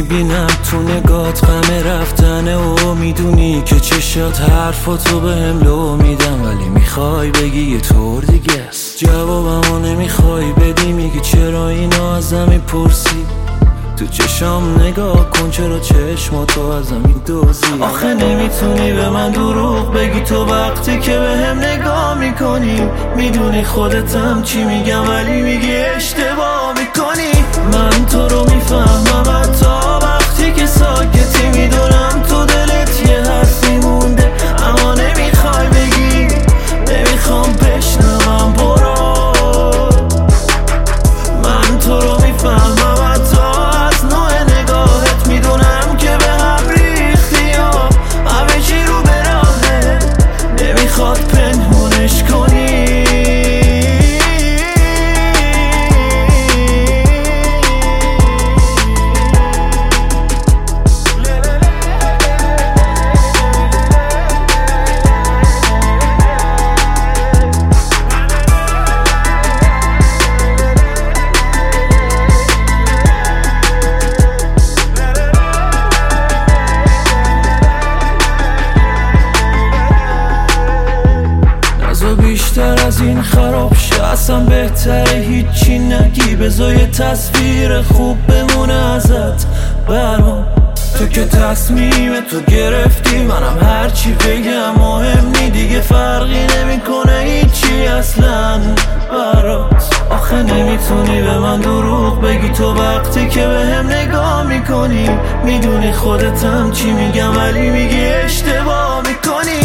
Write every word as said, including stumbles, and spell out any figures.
میبینم تو نگات غم رفتنه و میدونی که چشات حرفاتو به هم لو میدم، ولی میخوای بگی یه طور دیگه است. جوابمو نمیخوای بدی، میگی چرا اینا ازم میپرسی. تو چشام نگاه کن، چرا چشماتو ازم میدوزی. آخه نمیتونی به من دروغ بگی، تو وقتی که به هم نگاه میکنی میدونی خودتم چی میگم، ولی میگی اشتباه میکنی. من تو رو میفهمم حتی وقتی که ساکتی، میدونم تو دلت یه حرفی مونده اما نمیخوای بگی. نمیخوام بشنوم، برو. من تو رو میفهمم حتی از نوع نگاهت، میدونم که به هم ریختی یا همه چی رو به راهه، نمیخواد پنهونش کنی. بیشتر از این خراب شه، اصلا بهتره هیچی نگی، بذار یه تصویر خوب بمونه ازت برام. تو که تصمیم تو گرفتی، منم هرچی بگم مهم نی دیگه، فرقی نمیکنه هیچی اصلا برات. آخه نمیتونی به من دروغ بگی، تو وقتی که به هم نگاه میکنی میدونی خودتم چی میگم، ولی میگی اشتباه میکنی.